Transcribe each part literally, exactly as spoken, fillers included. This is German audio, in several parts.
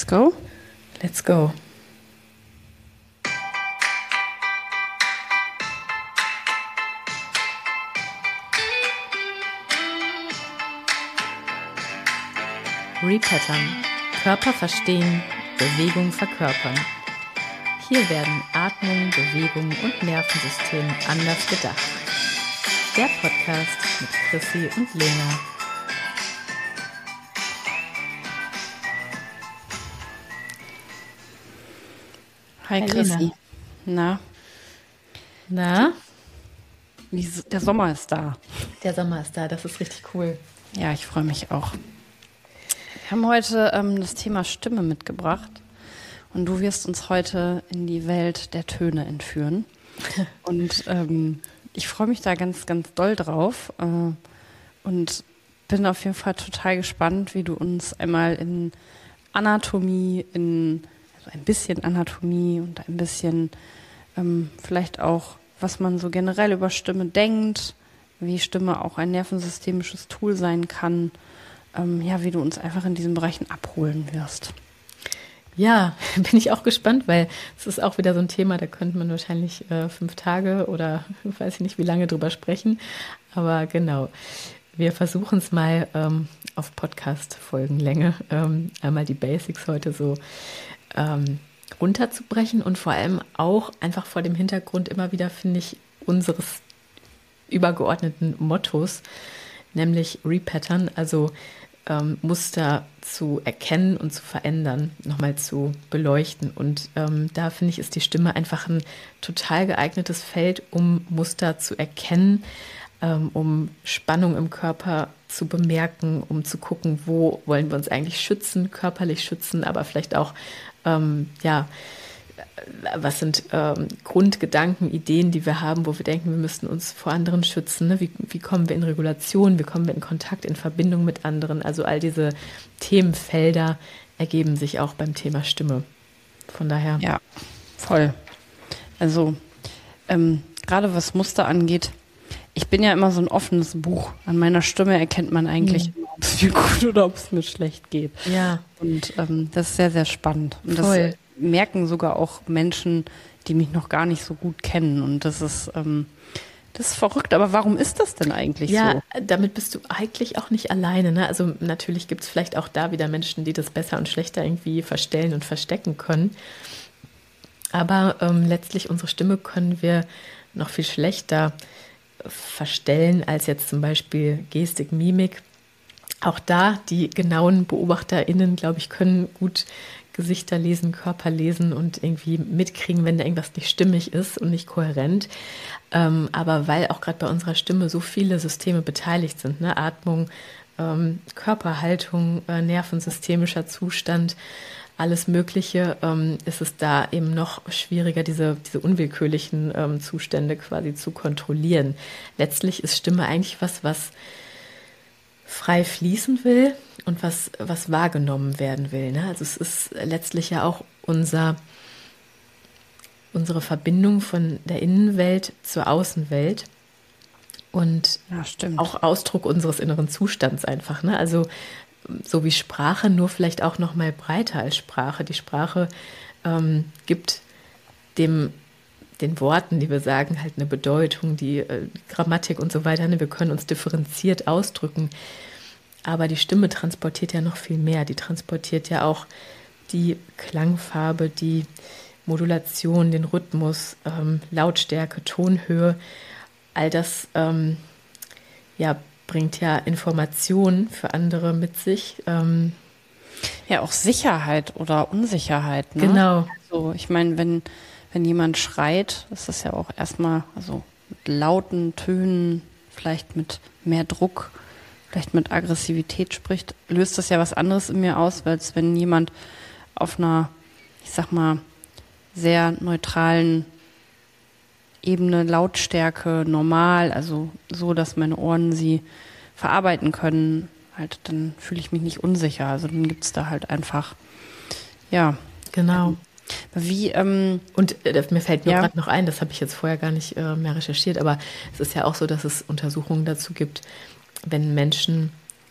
Let's go? Let's go. Repattern. Körper verstehen, Bewegung verkörpern. Hier werden Atmung, Bewegung und Nervensystem anders gedacht. Der Podcast mit Chrissy und Lena. Hi, Hi Chrissy. Lena. Na? Na? Wie, der Sommer ist da. Der Sommer ist da, das ist richtig cool. Ja, ich freue mich auch. Wir haben heute ähm, das Thema Stimme mitgebracht und du wirst uns heute in die Welt der Töne entführen. Und ähm, ich freue mich da ganz, ganz doll drauf äh, und bin auf jeden Fall total gespannt, wie du uns einmal in Anatomie, in also ein bisschen Anatomie und ein bisschen ähm, vielleicht auch, was man so generell über Stimme denkt, wie Stimme auch ein nervensystemisches Tool sein kann, ähm, ja, wie du uns einfach in diesen Bereichen abholen wirst. Ja, bin ich auch gespannt, weil es ist auch wieder so ein Thema, da könnte man wahrscheinlich äh, fünf Tage oder weiß ich nicht, wie lange drüber sprechen. Aber genau, wir versuchen es mal ähm, auf Podcast-Folgenlänge, ähm, einmal die Basics heute so ähm, runterzubrechen und vor allem auch einfach vor dem Hintergrund immer wieder, finde ich, unseres übergeordneten Mottos, nämlich Repattern, also ähm, Muster zu erkennen und zu verändern, nochmal zu beleuchten. Und ähm, da finde ich, ist die Stimme einfach ein total geeignetes Feld, um Muster zu erkennen, ähm, um Spannung im Körper zu bemerken, um zu gucken, wo wollen wir uns eigentlich schützen, körperlich schützen, aber vielleicht auch, ähm, ja, was sind ähm, Grundgedanken, Ideen, die wir haben, wo wir denken, wir müssten uns vor anderen schützen, ne? Wie, wie kommen wir in Regulation, wie kommen wir in Kontakt, in Verbindung mit anderen? Also all diese Themenfelder ergeben sich auch beim Thema Stimme. Von daher. Ja, voll. Also ähm, gerade was Muster angeht, ich bin ja immer so ein offenes Buch. An meiner Stimme erkennt man eigentlich, mhm. ob es mir gut oder ob es mir schlecht geht. Ja. Und ähm, das ist sehr, sehr spannend. Und voll. Das merken sogar auch Menschen, die mich noch gar nicht so gut kennen. Und das ist, ähm, das ist verrückt. Aber warum ist das denn eigentlich ja, so? Ja, damit bist du eigentlich auch nicht alleine. Ne? Also natürlich gibt es vielleicht auch da wieder Menschen, die das besser und schlechter irgendwie verstellen und verstecken können. Aber ähm, letztlich unsere Stimme können wir noch viel schlechter verstellen als jetzt zum Beispiel Gestik, Mimik. Auch da, die genauen BeobachterInnen, glaube ich, können gut Gesichter lesen, Körper lesen und irgendwie mitkriegen, wenn da irgendwas nicht stimmig ist und nicht kohärent. Ähm, aber weil auch gerade bei unserer Stimme so viele Systeme beteiligt sind, ne? Atmung, ähm, Körperhaltung, äh, nervensystemischer Zustand, alles Mögliche, ähm, ist es da eben noch schwieriger, diese, diese unwillkürlichen ähm, Zustände quasi zu kontrollieren. Letztlich ist Stimme eigentlich was, was frei fließen will und was, was wahrgenommen werden will. Ne? Also es ist letztlich ja auch unser, unsere Verbindung von der Innenwelt zur Außenwelt und ja, stimmt. Auch Ausdruck unseres inneren Zustands einfach. Ne? Also so wie Sprache, nur vielleicht auch noch mal breiter als Sprache. Die Sprache ähm, gibt dem den Worten, die wir sagen, halt eine Bedeutung, die äh, Grammatik und so weiter. Ne? Wir können uns differenziert ausdrücken. Aber die Stimme transportiert ja noch viel mehr. Die transportiert ja auch die Klangfarbe, die Modulation, den Rhythmus, ähm, Lautstärke, Tonhöhe. All das ähm, ja, bringt ja Informationen für andere mit sich. Ähm, ja, auch Sicherheit oder Unsicherheit. Ne? Genau. Also ich meine, wenn Wenn jemand schreit, ist das ja auch erstmal also mit lauten Tönen, vielleicht mit mehr Druck, vielleicht mit Aggressivität spricht, löst das ja was anderes in mir aus, als wenn jemand auf einer, ich sag mal, sehr neutralen Ebene, Lautstärke, normal, also so, dass meine Ohren sie verarbeiten können, halt, dann fühle ich mich nicht unsicher. Also dann gibt es da halt einfach, ja. Genau. Ähm, Wie, ähm, und äh, mir fällt nur ja. gerade noch ein, das habe ich jetzt vorher gar nicht äh, mehr recherchiert, aber es ist ja auch so, dass es Untersuchungen dazu gibt, wenn Menschen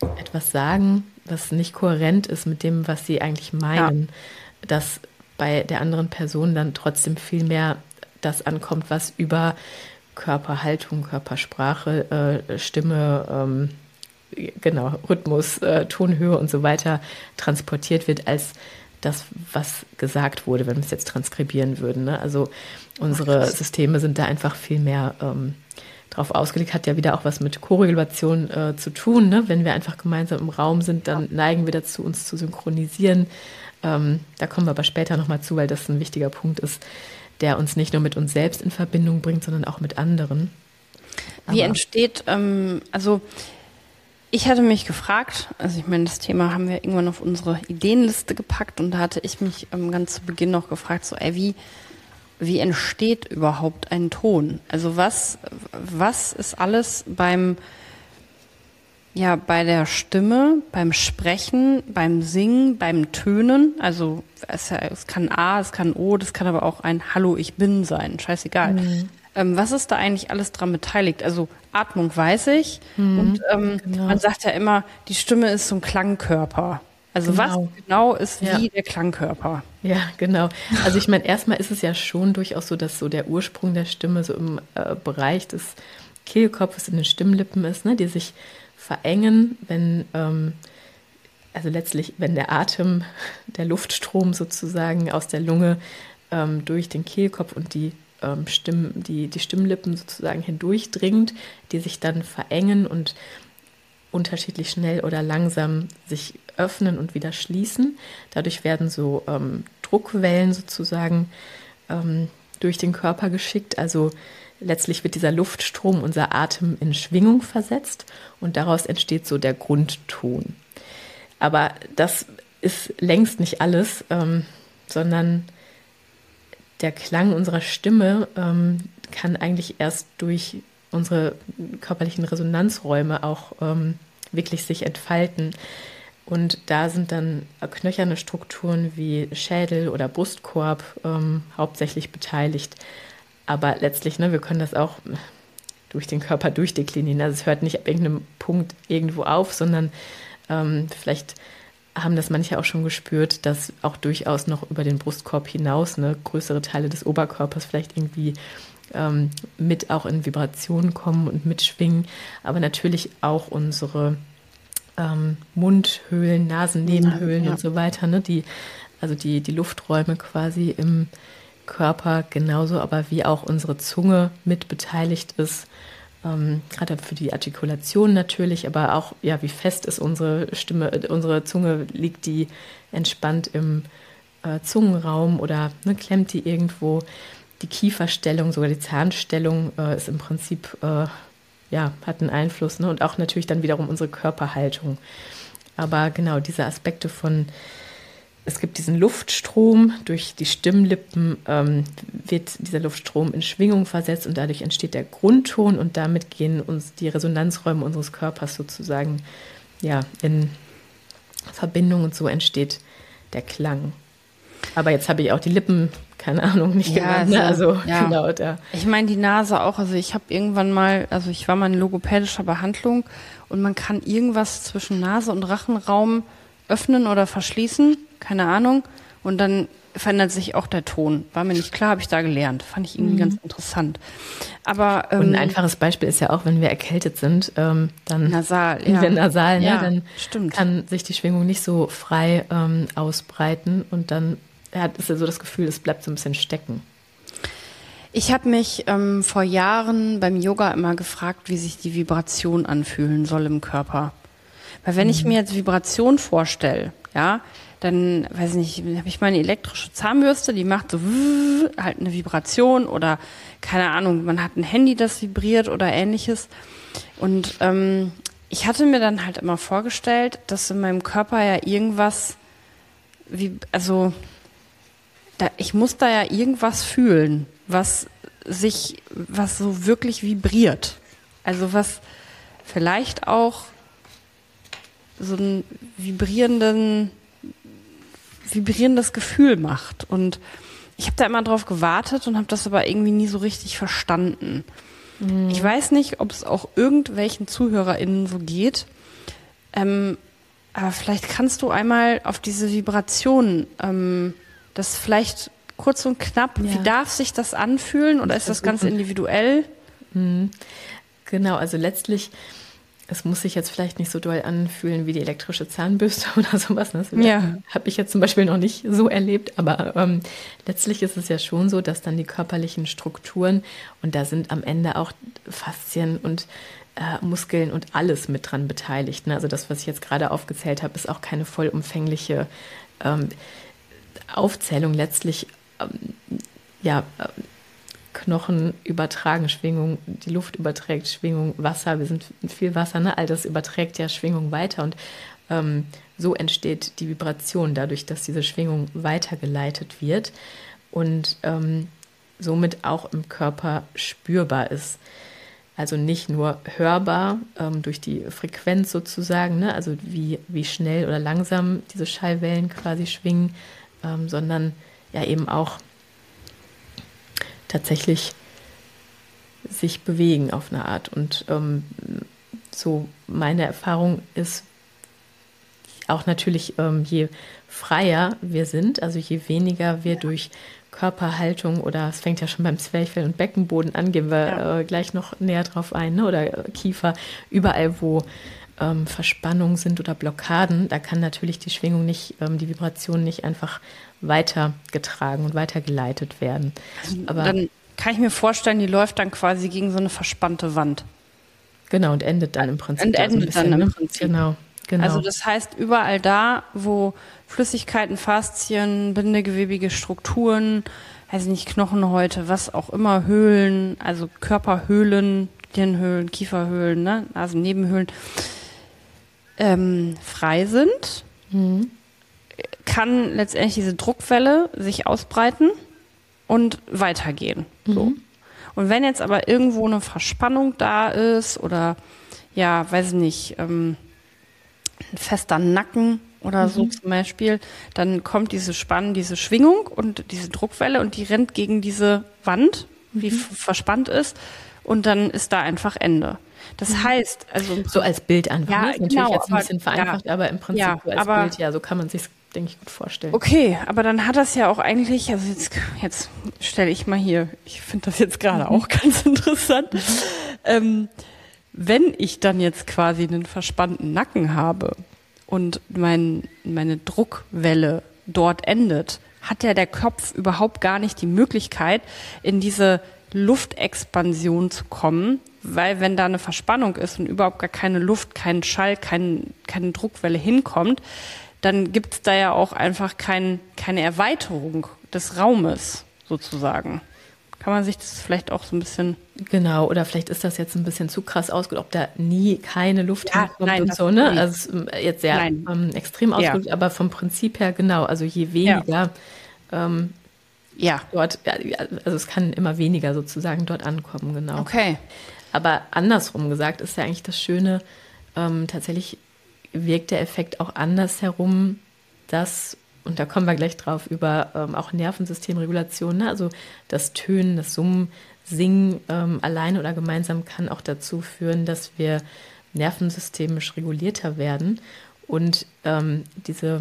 etwas sagen, was nicht kohärent ist mit dem, was sie eigentlich meinen, ja. dass bei der anderen Person dann trotzdem viel mehr das ankommt, was über Körperhaltung, Körpersprache, äh, Stimme, ähm, genau, Rhythmus, äh, Tonhöhe und so weiter transportiert wird, als das, was gesagt wurde, wenn wir es jetzt transkribieren würden. Ne? Also unsere Systeme sind da einfach viel mehr ähm, drauf ausgelegt, hat ja wieder auch was mit Korrelation äh, zu tun. Ne? Wenn wir einfach gemeinsam im Raum sind, dann neigen wir dazu, uns zu synchronisieren. Ähm, da kommen wir aber später nochmal zu, weil das ein wichtiger Punkt ist, der uns nicht nur mit uns selbst in Verbindung bringt, sondern auch mit anderen. Wie aber entsteht, ähm, also ich hatte mich gefragt, also ich meine, das Thema haben wir irgendwann auf unsere Ideenliste gepackt und da hatte ich mich ähm, ganz zu Beginn noch gefragt, so ey, wie, wie entsteht überhaupt ein Ton? Also was, was ist alles beim, ja, bei der Stimme, beim Sprechen, beim Singen, beim Tönen, also es, es kann A, es kann O, das kann aber auch ein Hallo, ich bin sein, scheißegal. Mhm. Ähm, was ist da eigentlich alles dran beteiligt? Also Atmung weiß ich mhm, und ähm, genau. man sagt ja immer, die Stimme ist so ein Klangkörper. Also genau. was genau ist ja. wie der Klangkörper? Ja, genau. Also ich meine, erstmal ist es ja schon durchaus so, dass so der Ursprung der Stimme so im äh, Bereich des Kehlkopfes in den Stimmlippen ist, ne, die sich verengen, wenn, ähm, also letztlich, wenn der Atem, der Luftstrom sozusagen aus der Lunge ähm, durch den Kehlkopf und die Stimmen, die, die Stimmlippen sozusagen hindurchdringt, die sich dann verengen und unterschiedlich schnell oder langsam sich öffnen und wieder schließen. Dadurch werden so ähm, Druckwellen sozusagen ähm, durch den Körper geschickt. Also letztlich wird dieser Luftstrom, unser Atem, in Schwingung versetzt und daraus entsteht so der Grundton. Aber das ist längst nicht alles, ähm, sondern der Klang unserer Stimme ähm, kann eigentlich erst durch unsere körperlichen Resonanzräume auch ähm, wirklich sich entfalten. Und da sind dann knöcherne Strukturen wie Schädel oder Brustkorb ähm, hauptsächlich beteiligt. Aber letztlich, ne, wir können das auch durch den Körper durchdeklinieren. Also es hört nicht ab irgendeinem Punkt irgendwo auf, sondern ähm, vielleicht haben das manche auch schon gespürt, dass auch durchaus noch über den Brustkorb hinaus ne, größere Teile des Oberkörpers vielleicht irgendwie ähm, mit auch in Vibrationen kommen und mitschwingen, aber natürlich auch unsere ähm, Mundhöhlen, Nasennebenhöhlen ja, ja. und so weiter, ne, die, also die, die Lufträume quasi im Körper genauso, aber wie auch unsere Zunge mit beteiligt ist. Ähm, gerade für die Artikulation natürlich, aber auch, ja, wie fest ist unsere Stimme, unsere Zunge, liegt die entspannt im äh, Zungenraum oder ne, klemmt die irgendwo? Die Kieferstellung, sogar die Zahnstellung äh, ist im Prinzip, äh, ja, hat einen Einfluss, ne? Und auch natürlich dann wiederum unsere Körperhaltung. Aber genau, diese Aspekte von es gibt diesen Luftstrom, durch die Stimmlippen ähm, wird dieser Luftstrom in Schwingung versetzt und dadurch entsteht der Grundton und damit gehen uns die Resonanzräume unseres Körpers sozusagen ja, in Verbindung und so entsteht der Klang. Aber jetzt habe ich auch die Lippen, keine Ahnung, nicht ja, genannt. Ne? Also, ja. genau, da. Ich meine die Nase auch, also ich habe irgendwann mal, also ich war mal in logopädischer Behandlung und man kann irgendwas zwischen Nase und Rachenraum öffnen oder verschließen, keine Ahnung. Und dann verändert sich auch der Ton. War mir nicht klar, habe ich da gelernt. Fand ich irgendwie mhm. ganz interessant. Aber ähm, und ein einfaches Beispiel ist ja auch, wenn wir erkältet sind, ähm, dann nasal, in ja. der Nasal, ne, ja, dann stimmt. kann sich die Schwingung nicht so frei ähm, ausbreiten und dann hat es ja so das Gefühl, es bleibt so ein bisschen stecken. Ich habe mich ähm, vor Jahren beim Yoga immer gefragt, wie sich die Vibration anfühlen soll im Körper. Weil wenn mhm. ich mir jetzt Vibration vorstelle, ja, dann, weiß ich nicht, habe ich meine elektrische Zahnbürste, die macht so halt eine Vibration oder, keine Ahnung, man hat ein Handy, das vibriert oder ähnliches. Und ähm, ich hatte mir dann halt immer vorgestellt, dass in meinem Körper ja irgendwas, wie, also da, ich muss da ja irgendwas fühlen, was sich, was so wirklich vibriert. Also was vielleicht auch so ein vibrierenden, vibrierendes Gefühl macht. Und ich habe da immer drauf gewartet und habe das aber irgendwie nie so richtig verstanden. Mhm. Ich weiß nicht, ob es auch irgendwelchen ZuhörerInnen so geht. Ähm, aber vielleicht kannst du einmal auf diese Vibration, ähm, das vielleicht kurz und knapp, Ja. wie darf sich das anfühlen oder ist das ganz individuell? Mhm. Genau, also letztlich, es muss sich jetzt vielleicht nicht so doll anfühlen wie die elektrische Zahnbürste oder sowas. Das Ja. habe ich jetzt zum Beispiel noch nicht so erlebt, aber ähm, letztlich ist es ja schon so, dass dann die körperlichen Strukturen, und da sind am Ende auch Faszien und äh, Muskeln und alles mit dran beteiligt. Ne? Also das, was ich jetzt gerade aufgezählt habe, ist auch keine vollumfängliche ähm, Aufzählung. Letztlich, ähm, ja, äh, Knochen übertragen Schwingung, die Luft überträgt Schwingung, Wasser, wir sind viel Wasser, ne? All das überträgt ja Schwingung weiter und ähm, so entsteht die Vibration dadurch, dass diese Schwingung weitergeleitet wird und ähm, somit auch im Körper spürbar ist. Also nicht nur hörbar ähm, durch die Frequenz sozusagen, ne? Also wie, wie schnell oder langsam diese Schallwellen quasi schwingen, ähm, sondern ja eben auch tatsächlich sich bewegen auf eine Art. Und ähm, so meine Erfahrung ist auch natürlich, ähm, je freier wir sind, also je weniger wir durch Körperhaltung oder es fängt ja schon beim Zwerchfell und Beckenboden an, gehen wir Ja. äh, gleich noch näher drauf ein, ne? Oder äh, Kiefer, überall wo ähm, Verspannungen sind oder Blockaden, da kann natürlich die Schwingung nicht, ähm, die Vibration nicht einfach weitergetragen und weitergeleitet werden. Aber Dann kann ich mir vorstellen, die läuft dann quasi gegen so eine verspannte Wand. genau, und endet dann im Prinzip. Und da so ein endet dann bisschen, im ne? Prinzip. Genau, genau. Also das heißt, überall da, wo Flüssigkeiten, Faszien, bindegewebige Strukturen, weiß nicht, Knochenhäute, was auch immer, Höhlen, also Körperhöhlen, Hirnhöhlen, Kieferhöhlen, ne, Nasennebenhöhlen, ähm, frei sind, Mhm. kann letztendlich diese Druckwelle sich ausbreiten und weitergehen. So. Mhm. Und wenn jetzt aber irgendwo eine Verspannung da ist oder, ja, weiß ich nicht, ähm, ein fester Nacken oder so zum Beispiel, dann kommt diese Spann, diese Schwingung und diese Druckwelle und die rennt gegen diese Wand, die f- verspannt ist und dann ist da einfach Ende. Das heißt, also So als Bild einfach. Ja, Ne? Ist natürlich genau, jetzt ein aber- bisschen vereinfacht, ja. aber im Prinzip Ja, so als aber- Bild, ja, so kann man sich denke ich, gut vorstellen. okay, aber dann hat das ja auch eigentlich, also jetzt, jetzt stelle ich mal hier, ich finde das jetzt gerade auch ganz interessant, ähm, wenn ich dann jetzt quasi einen verspannten Nacken habe und mein, meine Druckwelle dort endet, hat ja der Kopf überhaupt gar nicht die Möglichkeit, in diese Luftexpansion zu kommen, weil wenn da eine Verspannung ist und überhaupt gar keine Luft, kein Schall, kein, keine Druckwelle hinkommt, dann gibt es da ja auch einfach kein, keine Erweiterung des Raumes sozusagen. Kann man sich das vielleicht auch so ein bisschen... Genau, oder vielleicht ist das jetzt ein bisschen zu krass ausgedrückt, ob da nie keine Luft Ja, hinkommt nein, und das so, ne? nicht. Also es ist jetzt sehr Nein. ähm, extrem Ja. ausgedrückt, aber vom Prinzip her genau. Also je weniger ähm, Ja, dort, ja, also es kann immer weniger sozusagen dort ankommen, genau. okay. Aber andersrum gesagt ist ja eigentlich das Schöne, ähm, tatsächlich wirkt der Effekt auch andersherum, dass, und da kommen wir gleich drauf, über ähm, auch Nervensystemregulation, ne? Also das Tönen, das Summen, Singen ähm, alleine oder gemeinsam kann auch dazu führen, dass wir nervensystemisch regulierter werden und ähm, diese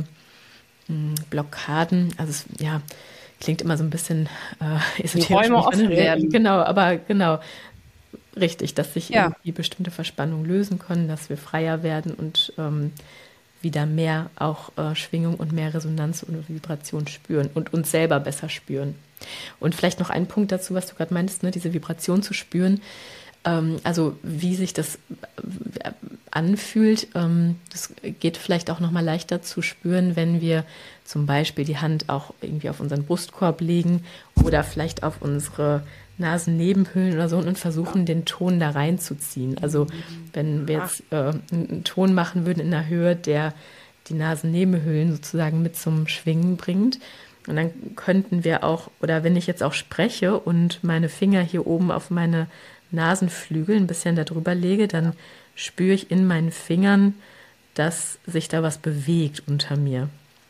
mh, Blockaden, also es, ja, klingt immer so ein bisschen äh, esoterisch. Räume wenn ich offen meine, werden. Genau, aber genau, richtig, dass sich Ja. irgendwie bestimmte Verspannungen lösen können, dass wir freier werden und ähm, wieder mehr auch äh, Schwingung und mehr Resonanz und Vibration spüren und uns selber besser spüren. Und vielleicht noch ein Punkt dazu, was du gerade meintest, ne, diese Vibration zu spüren. Ähm, also wie sich das äh, anfühlt, ähm, das geht vielleicht auch noch mal leichter zu spüren, wenn wir zum Beispiel die Hand auch irgendwie auf unseren Brustkorb legen oder vielleicht auf unsere Nasennebenhöhlen oder so und versuchen, den Ton da reinzuziehen. Also wenn wir jetzt äh, einen Ton machen würden in einer Höhe, der die Nasennebenhöhlen sozusagen mit zum Schwingen bringt. Und dann könnten wir auch, oder wenn ich jetzt auch spreche und meine Finger hier oben auf meine Nasenflügel ein bisschen darüber lege, dann spüre ich in meinen Fingern, dass sich da was bewegt unter mir.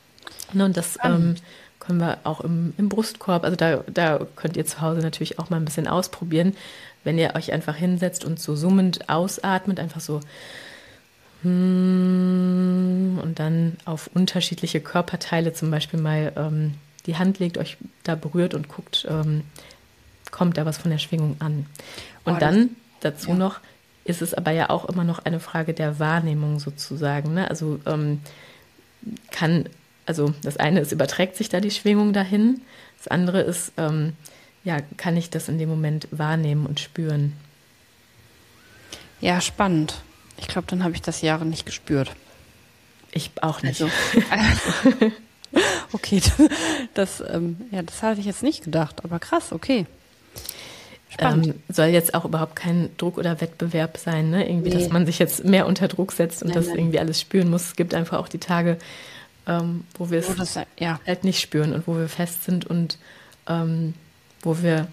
Ne, und das ähm, können wir auch im, im Brustkorb, also da, da könnt ihr zu Hause natürlich auch mal ein bisschen ausprobieren, wenn ihr euch einfach hinsetzt und so summend ausatmet, einfach so hm, und dann auf unterschiedliche Körperteile zum Beispiel mal ähm, die Hand legt, euch da berührt und guckt, ähm, kommt da was von der Schwingung an. Und Oh, dann dazu ja. noch ist es aber ja auch immer noch eine Frage der Wahrnehmung sozusagen. Ne? Also ähm, kann, also das eine ist, überträgt sich da die Schwingung dahin, das andere ist, ähm, ja, kann ich das in dem Moment wahrnehmen und spüren. Ja, spannend. Ich glaube, dann habe ich das Jahre nicht gespürt. Ich auch nicht. Also, okay, das, ähm, ja, das hatte ich jetzt nicht gedacht, aber krass, okay. Spannend. Ähm, soll jetzt auch überhaupt kein Druck oder Wettbewerb sein, ne? Irgendwie, Nee. dass man sich jetzt mehr unter Druck setzt und Nein, das nein. irgendwie alles spüren muss. Es gibt einfach auch die Tage, ähm, wo wir es Wo das, ja, halt nicht spüren und wo wir fest sind und ähm, wo wir,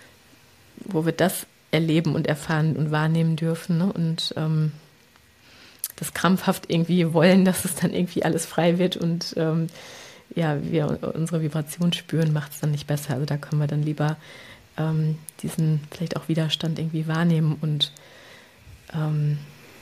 wo wir das erleben und erfahren und wahrnehmen dürfen, ne? Und ähm, das krampfhaft irgendwie wollen, dass es dann irgendwie alles frei wird und ähm, ja, wir unsere Vibration spüren, macht es dann nicht besser. Also da können wir dann lieber ähm, diesen vielleicht auch Widerstand irgendwie wahrnehmen und ähm,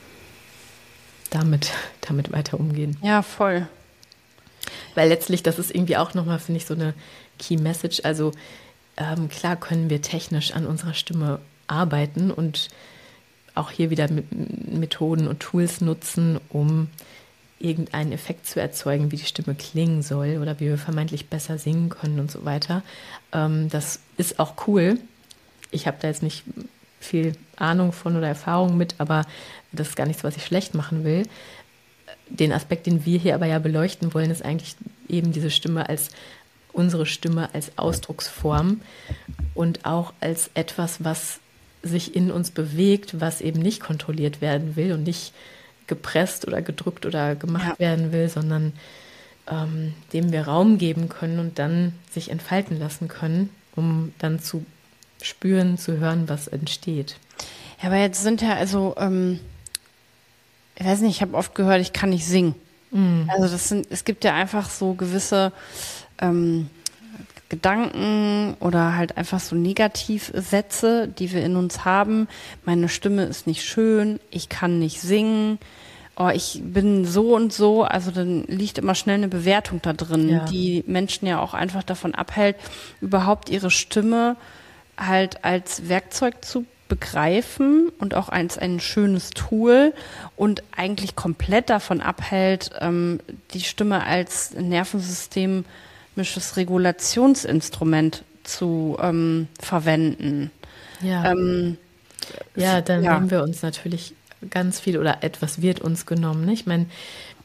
damit, damit weiter umgehen. ja, voll. Weil letztlich, das ist irgendwie auch nochmal, finde ich, so eine Key Message. Also ähm, klar können wir technisch an unserer Stimme arbeiten und auch hier wieder mit Methoden und Tools nutzen, um irgendeinen Effekt zu erzeugen, wie die Stimme klingen soll oder wie wir vermeintlich besser singen können und so weiter. Ähm, das ist auch cool. Ich habe da jetzt nicht viel Ahnung von oder Erfahrung mit, aber das ist gar nichts, was ich schlecht machen will. Den Aspekt, den wir hier aber ja beleuchten wollen, ist eigentlich eben diese Stimme als unsere Stimme als Ausdrucksform und auch als etwas, was sich in uns bewegt, was eben nicht kontrolliert werden will und nicht gepresst oder gedrückt oder gemacht Ja. werden will, sondern ähm, dem wir Raum geben können und dann sich entfalten lassen können, um dann zu spüren, zu hören, was entsteht. Ja, aber jetzt sind ja also, ähm, ich weiß nicht, ich habe oft gehört, ich kann nicht singen. Mm. Also das sind, es gibt ja einfach so gewisse ähm, Gedanken oder halt einfach so Negativsätze, die wir in uns haben. Meine Stimme ist nicht schön, ich kann nicht singen, oh, ich bin so und so. Also dann liegt immer schnell eine Bewertung da drin, Ja. die Menschen ja auch einfach davon abhält, überhaupt ihre Stimme halt als Werkzeug zu begreifen und auch als ein schönes Tool und eigentlich komplett davon abhält, ähm, die Stimme als nervensystemisches Regulationsinstrument zu ähm, verwenden. Ja. Ähm, Ja, dann ja. nehmen wir uns natürlich ganz viel oder etwas wird uns genommen. Ne? Ich meine,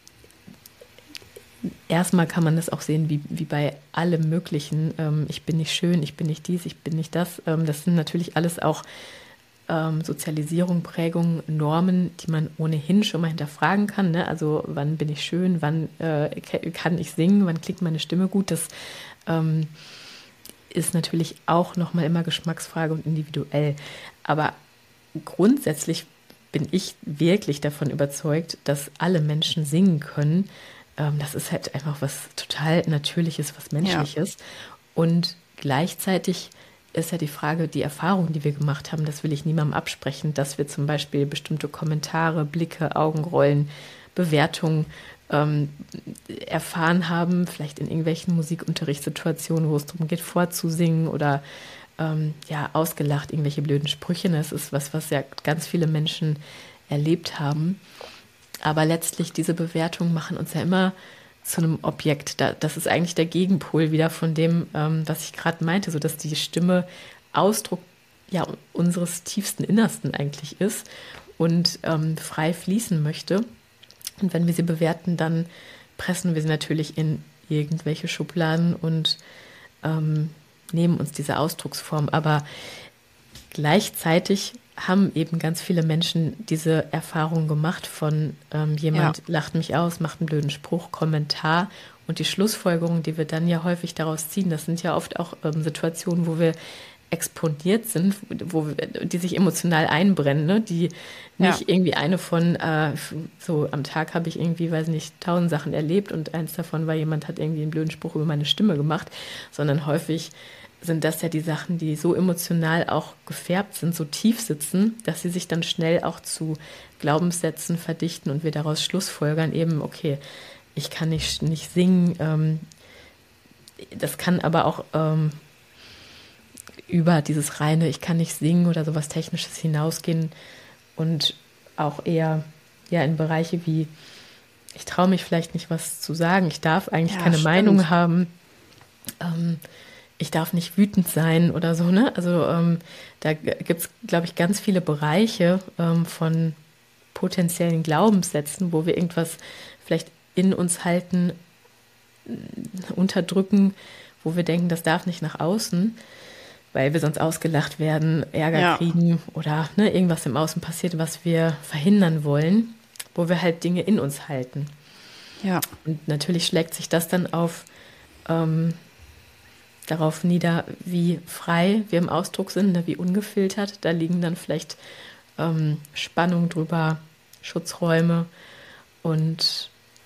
erstmal kann man das auch sehen, wie, wie bei allem Möglichen. Ähm, ich bin nicht schön, ich bin nicht dies, ich bin nicht das. Ähm, das sind natürlich alles auch ähm, Sozialisierung, Prägung, Normen, die man ohnehin schon mal hinterfragen kann. Ne? Also wann bin ich schön, wann äh, kann ich singen, wann klingt meine Stimme gut. Das ähm, ist natürlich auch nochmal immer Geschmacksfrage und individuell. Aber grundsätzlich bin ich wirklich davon überzeugt, dass alle Menschen singen können. Ähm, das ist halt einfach was total Natürliches, was Menschliches. Ja. Und gleichzeitig ist ja die Frage, die Erfahrung, die wir gemacht haben, das will ich niemandem absprechen, dass wir zum Beispiel bestimmte Kommentare, Blicke, Augenrollen, Bewertungen ähm, erfahren haben, vielleicht in irgendwelchen Musikunterrichtssituationen, wo es darum geht, vorzusingen oder ähm, ja, ausgelacht, irgendwelche blöden Sprüche. Das ist was, was ja ganz viele Menschen erlebt haben. Aber letztlich diese Bewertungen machen uns ja immer zu einem Objekt. Das ist eigentlich der Gegenpol wieder von dem, ähm, was ich gerade meinte, so dass die Stimme Ausdruck ja, unseres tiefsten Innersten eigentlich ist und ähm, frei fließen möchte. Und wenn wir sie bewerten, dann pressen wir sie natürlich in irgendwelche Schubladen und ähm, nehmen uns diese Ausdrucksform. Aber gleichzeitig haben eben ganz viele Menschen diese Erfahrung gemacht von ähm, jemand ja. lacht mich aus, macht einen blöden Spruch, Kommentar und die Schlussfolgerungen, die wir dann ja häufig daraus ziehen, das sind ja oft auch ähm, Situationen, wo wir exponiert sind, wo wir, die sich emotional einbrennen, ne? Die nicht ja. irgendwie eine von äh, so am Tag habe ich irgendwie, weiß nicht, tausend Sachen erlebt und eins davon war, jemand hat irgendwie einen blöden Spruch über meine Stimme gemacht, sondern häufig sind das ja die Sachen, die so emotional auch gefärbt sind, so tief sitzen, dass sie sich dann schnell auch zu Glaubenssätzen verdichten und wir daraus schlussfolgern eben, okay, ich kann nicht, nicht singen, ähm, das kann aber auch ähm, über dieses reine, ich kann nicht singen oder sowas Technisches hinausgehen und auch eher ja, in Bereiche wie, ich traue mich vielleicht nicht, was zu sagen, ich darf eigentlich Ja, keine stimmt. Meinung haben, ähm, ich darf nicht wütend sein oder so, ne? Also ähm, da gibt es, glaube ich, ganz viele Bereiche ähm, von potenziellen Glaubenssätzen, wo wir irgendwas vielleicht in uns halten, unterdrücken, wo wir denken, das darf nicht nach außen, weil wir sonst ausgelacht werden, Ärger Ja. kriegen oder ne, irgendwas im Außen passiert, was wir verhindern wollen, wo wir halt Dinge in uns halten. Ja. Und natürlich schlägt sich das dann auf ähm, darauf nieder, wie frei wir im Ausdruck sind, ne, wie ungefiltert. Da liegen dann vielleicht ähm, Spannung drüber, Schutzräume und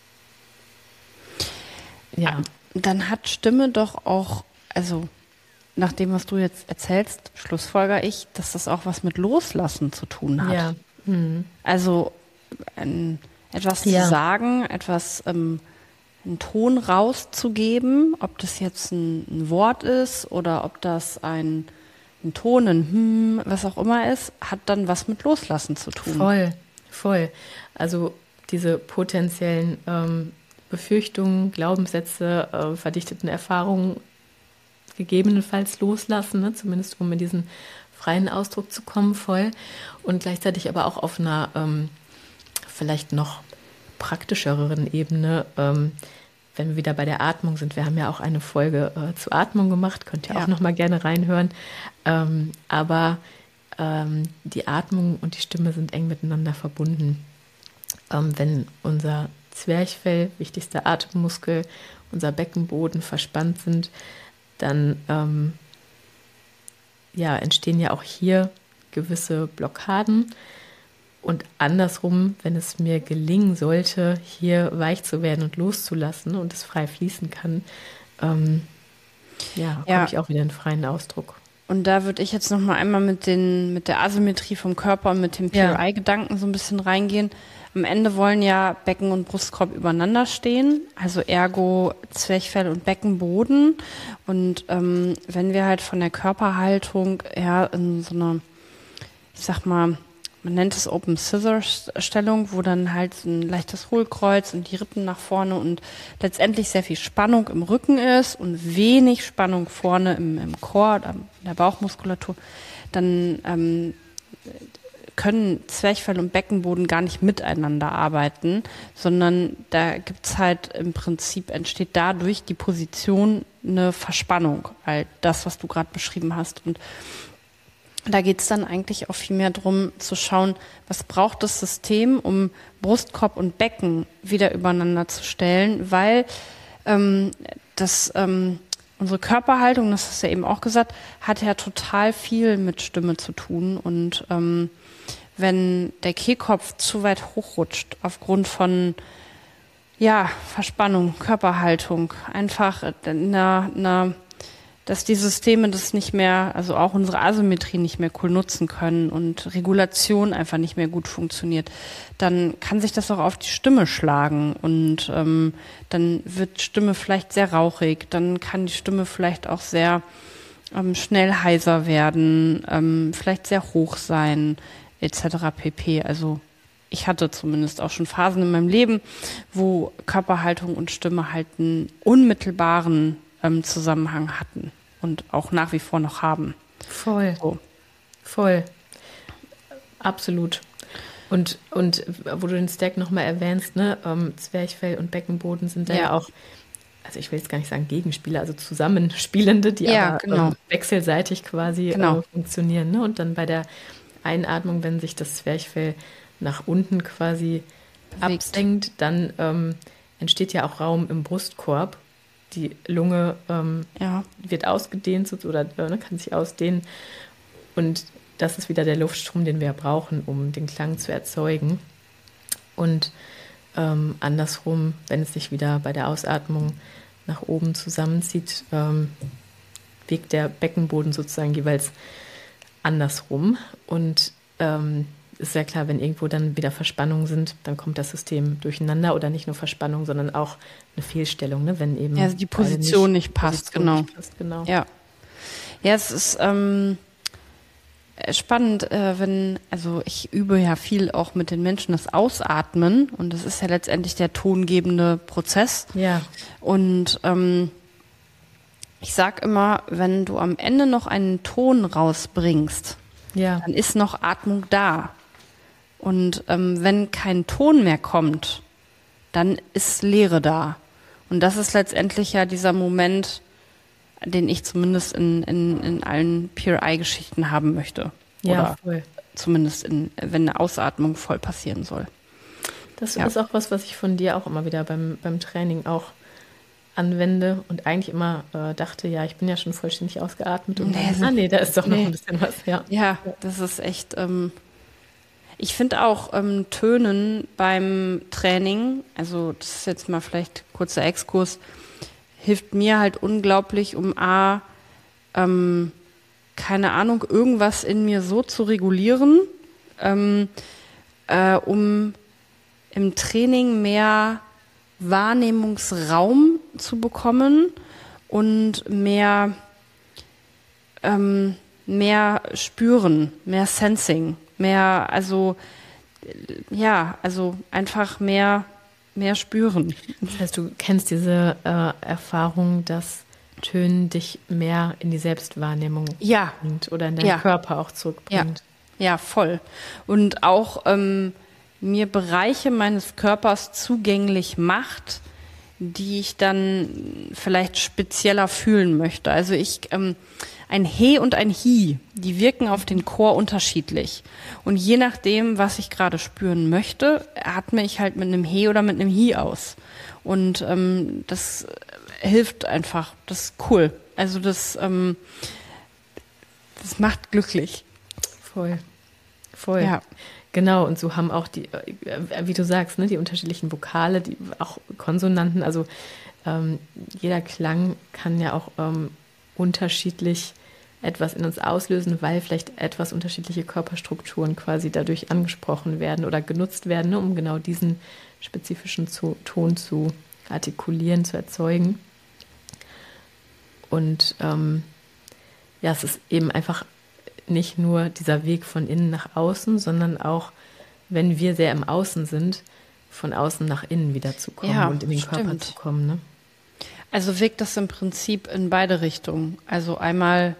ja. Dann hat Stimme doch auch, also nach dem, was du jetzt erzählst, schlussfolger ich, dass das auch was mit Loslassen zu tun hat. Ja. Mhm. Also ein, etwas Ja. zu sagen, etwas, ähm, einen Ton rauszugeben, ob das jetzt ein, ein Wort ist oder ob das ein, ein Ton, ein Hm, was auch immer ist, hat dann was mit Loslassen zu tun. Voll, voll. Also diese potenziellen ähm, Befürchtungen, Glaubenssätze, äh, verdichteten Erfahrungen gegebenenfalls loslassen, ne? Zumindest um in diesen freien Ausdruck zu kommen, voll. Und gleichzeitig aber auch auf einer ähm, vielleicht noch praktischeren Ebene, ähm, wenn wir wieder bei der Atmung sind. Wir haben ja auch eine Folge äh, zu Atmung gemacht, könnt ihr Ja. auch noch mal gerne reinhören. Ähm, aber ähm, die Atmung und die Stimme sind eng miteinander verbunden. Ähm, wenn unser Zwerchfell, wichtigster Atemmuskel, unser Beckenboden verspannt sind, dann ähm, ja, entstehen ja auch hier gewisse Blockaden. Und andersrum, wenn es mir gelingen sollte, hier weich zu werden und loszulassen und es frei fließen kann, ähm, ja, Ja. komme ich auch wieder in freien Ausdruck. Und da würde ich jetzt noch mal einmal mit den mit der Asymmetrie vom Körper und mit dem P R I-Gedanken so ein bisschen reingehen. Am Ende wollen ja Becken und Brustkorb übereinander stehen, also ergo Zwerchfell und Beckenboden. Und ähm, wenn wir halt von der Körperhaltung ja in so einer, ich sag mal, man nennt es Open Scissors Stellung, wo dann halt ein leichtes Hohlkreuz und die Rippen nach vorne und letztendlich sehr viel Spannung im Rücken ist und wenig Spannung vorne im, im Core, in der Bauchmuskulatur, dann ähm, können Zwerchfell und Beckenboden gar nicht miteinander arbeiten, sondern da gibt's halt im Prinzip, entsteht dadurch die Position eine Verspannung, all das, was du gerade beschrieben hast. Und da geht's dann eigentlich auch viel mehr drum zu schauen, was braucht das System, um Brustkorb und Becken wieder übereinander zu stellen, weil ähm, das ähm, unsere Körperhaltung, das hast du ja eben auch gesagt, hat ja total viel mit Stimme zu tun. Und ähm, wenn der Kehlkopf zu weit hochrutscht aufgrund von ja Verspannung, Körperhaltung, einfach einer, einer dass die Systeme das nicht mehr, also auch unsere Asymmetrie nicht mehr cool nutzen können und Regulation einfach nicht mehr gut funktioniert, dann kann sich das auch auf die Stimme schlagen und ähm, dann wird Stimme vielleicht sehr rauchig, dann kann die Stimme vielleicht auch sehr ähm, schnell heiser werden, ähm, vielleicht sehr hoch sein, et cetera pp. Also ich hatte zumindest auch schon Phasen in meinem Leben, wo Körperhaltung und Stimme halt einen unmittelbaren ähm, Zusammenhang hatten und auch nach wie vor noch haben. Voll. So. Voll. Absolut. Und, und wo du den Stack nochmal erwähnst, ne, ähm, Zwerchfell und Beckenboden sind da ja, Ja. auch, also ich will jetzt gar nicht sagen Gegenspieler, also Zusammenspielende, die Ja, aber genau. ähm, wechselseitig quasi Genau. äh, funktionieren. Ne? Und dann bei der Einatmung, wenn sich das Zwerchfell nach unten quasi Bewegt. absenkt, dann ähm, entsteht ja auch Raum im Brustkorb. Die Lunge ähm, Ja. wird ausgedehnt so- oder äh, ne, kann sich ausdehnen. Und das ist wieder der Luftstrom, den wir brauchen, um den Klang zu erzeugen. Und ähm, andersrum, wenn es sich wieder bei der Ausatmung nach oben zusammenzieht, ähm, wiegt der Beckenboden sozusagen jeweils andersrum. Und ähm, ist ja klar, wenn irgendwo dann wieder Verspannungen sind, dann kommt das System durcheinander oder nicht nur Verspannung, sondern auch eine Fehlstellung, ne? Wenn eben ja, also die Position nicht, nicht passt, Position genau. Nicht passt, genau. Ja. Ja, es ist ähm, spannend, äh, wenn, also ich übe ja viel auch mit den Menschen das Ausatmen und das ist ja letztendlich der tongebende Prozess. Ja. Und ähm, ich sag immer, wenn du am Ende noch einen Ton rausbringst, ja. dann ist noch Atmung da. Und ähm, wenn kein Ton mehr kommt, dann ist Leere da. Und das ist letztendlich ja dieser Moment, den ich zumindest in, in, in allen Peer-Eye-Geschichten haben möchte. Ja, Oder voll. zumindest, in, wenn eine Ausatmung voll passieren soll. Das ja. ist auch was, was ich von dir auch immer wieder beim, beim Training auch anwende und eigentlich immer äh, dachte, ja, ich bin ja schon vollständig ausgeatmet. Und nee, dann, ah nee, da ist doch noch nee. ein bisschen was. Ja, ja das ist echt... Ähm, ich finde auch ähm, Tönen beim Training, also das ist jetzt mal vielleicht kurzer Exkurs, hilft mir halt unglaublich, um A, ähm, keine Ahnung, irgendwas in mir so zu regulieren, ähm, äh, um im Training mehr Wahrnehmungsraum zu bekommen und mehr, ähm, mehr Spüren, mehr Sensing, mehr, also ja, also einfach mehr mehr spüren. Das heißt, du kennst diese äh, Erfahrung, dass Tönen dich mehr in die Selbstwahrnehmung ja. bringt oder in deinen ja. Körper auch zurückbringt. Ja, ja voll. Und auch ähm, mir Bereiche meines Körpers zugänglich macht, die ich dann vielleicht spezieller fühlen möchte. Also ich, ähm, ein He und ein Hi, die wirken auf den Chor unterschiedlich. Und je nachdem, was ich gerade spüren möchte, atme ich halt mit einem He oder mit einem Hi aus. Und ähm, das hilft einfach. Das ist cool. Also das, ähm, das macht glücklich. Voll. Voll. Ja. Genau, und so haben auch die, wie du sagst, ne, die unterschiedlichen Vokale, die auch Konsonanten, also ähm, jeder Klang kann ja auch ähm, unterschiedlich etwas in uns auslösen, weil vielleicht etwas unterschiedliche Körperstrukturen quasi dadurch angesprochen werden oder genutzt werden, ne, um genau diesen spezifischen zu, Ton zu artikulieren, zu erzeugen. Und ähm, ja, es ist eben einfach nicht nur dieser Weg von innen nach außen, sondern auch, wenn wir sehr im Außen sind, von außen nach innen wieder zu kommen ja, und in den stimmt. Körper zu kommen. Ne? Also wirkt das im Prinzip in beide Richtungen. Also einmal,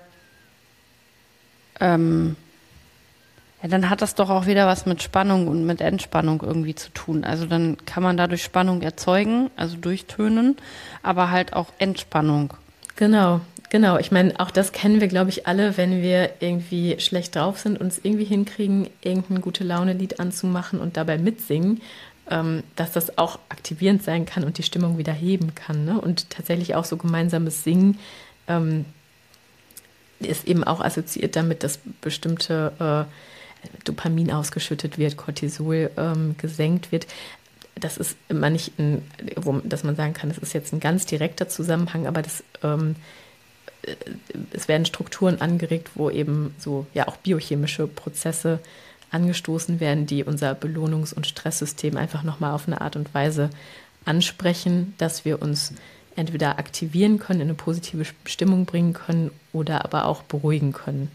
ähm, ja, dann hat das doch auch wieder was mit Spannung und mit Entspannung irgendwie zu tun. Also dann kann man dadurch Spannung erzeugen, also durch Tönen, aber halt auch Entspannung. Genau. Genau, ich meine, auch das kennen wir, glaube ich, alle, wenn wir irgendwie schlecht drauf sind und es irgendwie hinkriegen, irgendein Gute-Laune-Lied anzumachen und dabei mitsingen, ähm, dass das auch aktivierend sein kann und die Stimmung wieder heben kann. Ne? Und tatsächlich auch so gemeinsames Singen ähm, ist eben auch assoziiert damit, dass bestimmte äh, Dopamin ausgeschüttet wird, Cortisol ähm, gesenkt wird. Das ist immer nicht, ein, wo, dass man sagen kann, das ist jetzt ein ganz direkter Zusammenhang, aber das ähm, es werden Strukturen angeregt, wo eben so ja auch biochemische Prozesse angestoßen werden, die unser Belohnungs- und Stresssystem einfach nochmal auf eine Art und Weise ansprechen, dass wir uns entweder aktivieren können, in eine positive Stimmung bringen können oder aber auch beruhigen können.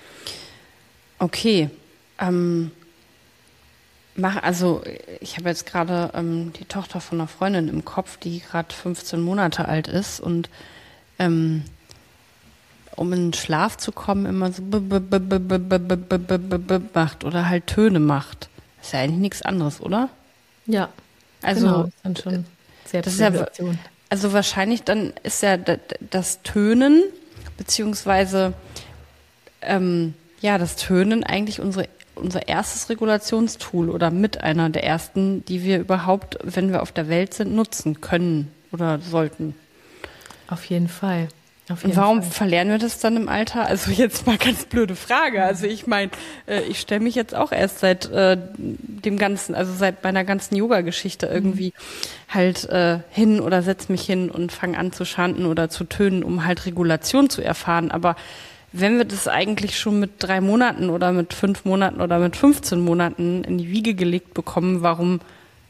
Okay. Ähm, mach, also ich habe jetzt gerade ähm, die Tochter von einer Freundin im Kopf, die gerade fünfzehn Monate alt ist und ähm, um in den Schlaf zu kommen, immer so macht oder halt Töne macht. Das ist ja eigentlich nichts anderes, oder? Ja, also genau, das sind schon sehr das ist ja, also wahrscheinlich dann ist ja das Tönen, beziehungsweise ähm, ja, das Tönen eigentlich unsere, unser erstes Regulationstool oder mit einer der ersten, die wir überhaupt, wenn wir auf der Welt sind, nutzen können oder sollten. Auf jeden Fall. Auf Und jeden warum Fall. verlernen wir das dann im Alter? Also jetzt mal ganz blöde Frage. Also ich meine, äh, ich stelle mich jetzt auch erst seit äh, dem ganzen, also seit meiner ganzen Yoga-Geschichte irgendwie mhm. halt äh, hin oder setz mich hin und fange an zu chanten oder zu tönen, um halt Regulation zu erfahren. Aber wenn wir das eigentlich schon mit drei Monaten oder mit fünf Monaten oder mit fünfzehn Monaten in die Wiege gelegt bekommen, warum?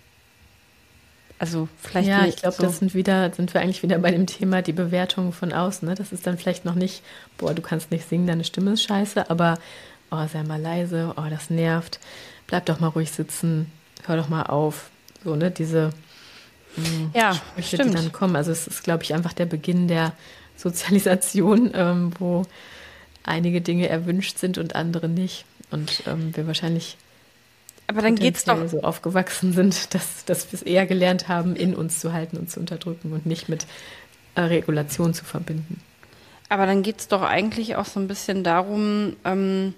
Also vielleicht ja, nicht ich glaube, so. das sind wieder, sind wir eigentlich wieder bei dem Thema die Bewertung von außen. Ne? Das ist dann vielleicht noch nicht, boah, du kannst nicht singen, deine Stimme ist scheiße, aber oh, sei mal leise, oh, das nervt, bleib doch mal ruhig sitzen, hör doch mal auf. So, ne, diese mh, ja, Sprüche, stimmt. die dann kommen. Also es ist, glaube ich, einfach der Beginn der Sozialisation, ähm, wo einige Dinge erwünscht sind und andere nicht. Und ähm, wir wahrscheinlich Aber dann geht's doch so aufgewachsen sind, dass, dass wir es eher gelernt haben, in uns zu halten und zu unterdrücken und nicht mit äh, Regulation zu verbinden. Aber dann geht's doch eigentlich auch so ein bisschen darum, ähm,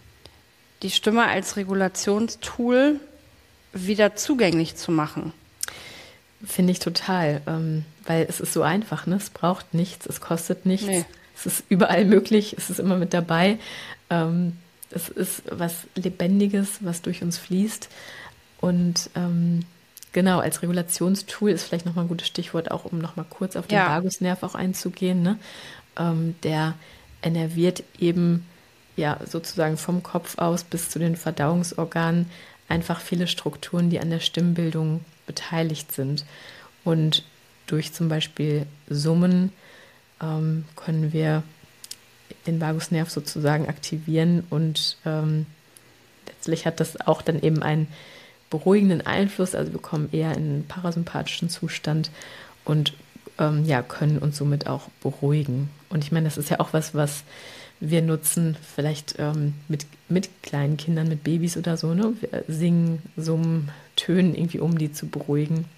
die Stimme als Regulationstool wieder zugänglich zu machen. Finde ich total, ähm, weil es ist so einfach, ne? Es braucht nichts, es kostet nichts, Nee. Es ist überall möglich, es ist immer mit dabei. Ähm, es ist was Lebendiges, was durch uns fließt. Und ähm, genau, als Regulationstool ist vielleicht nochmal ein gutes Stichwort, auch um nochmal kurz auf den Ja. Vagusnerv auch einzugehen. Ne? Ähm, der innerviert eben ja sozusagen vom Kopf aus bis zu den Verdauungsorganen einfach viele Strukturen, die an der Stimmbildung beteiligt sind. Und durch zum Beispiel Summen ähm, können wir den Vagusnerv sozusagen aktivieren und ähm, letztlich hat das auch dann eben einen beruhigenden Einfluss, also wir kommen eher in einen parasympathischen Zustand und ähm, ja, können uns somit auch beruhigen. Und ich meine, das ist ja auch was, was wir nutzen, vielleicht ähm, mit, mit kleinen Kindern, mit Babys oder so, ne? Wir singen, summen, tönen irgendwie, um die zu beruhigen.